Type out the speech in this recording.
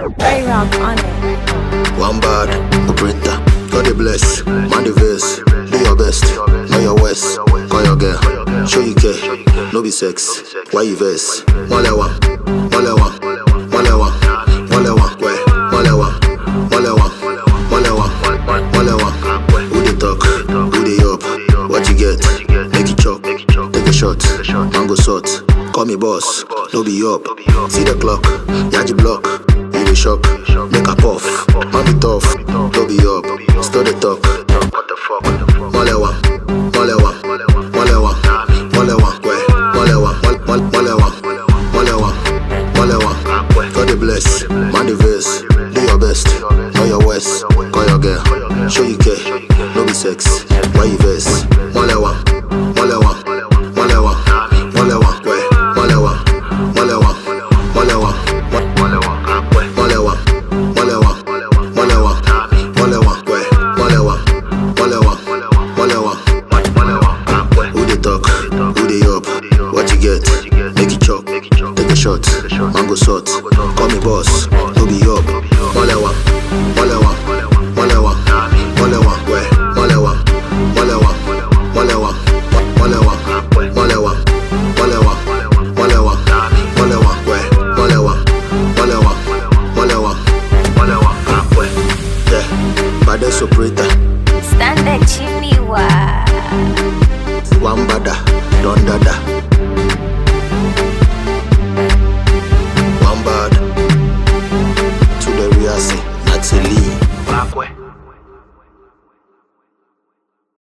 Ray Rock on it. One bad, operator. God the bless, man the verse. Do your best, know your west. Call your girl, show you care. No be sex, why you verse? Molewa, molewa, molewa, molewa, molewa, molewa, molewa, molewa. Who they talk, who they up? What you get? Make it chop, take a shot, mango salt. Call me boss, no be up. See the clock, yaji block. You the shock, make a puff. Man be tough, no be up. Still the talk. What the fuck? Molewa, molewa, molewa, molewa, molewa, molewa, molewa, molewa. God the bless, man the verse. Do your best, know your west. Call your girl, show you care. No be sex, why you verse? Molewa, molewa, molewa, molewa, molewa, molewa, molewa, molewa, molewa, molewa, molewa, molewa, molewa, molewa. Who they talk, who they up? What you get? Make it chop, take a shot, mango salt. Call me boss, no be up. Molewa, molewa.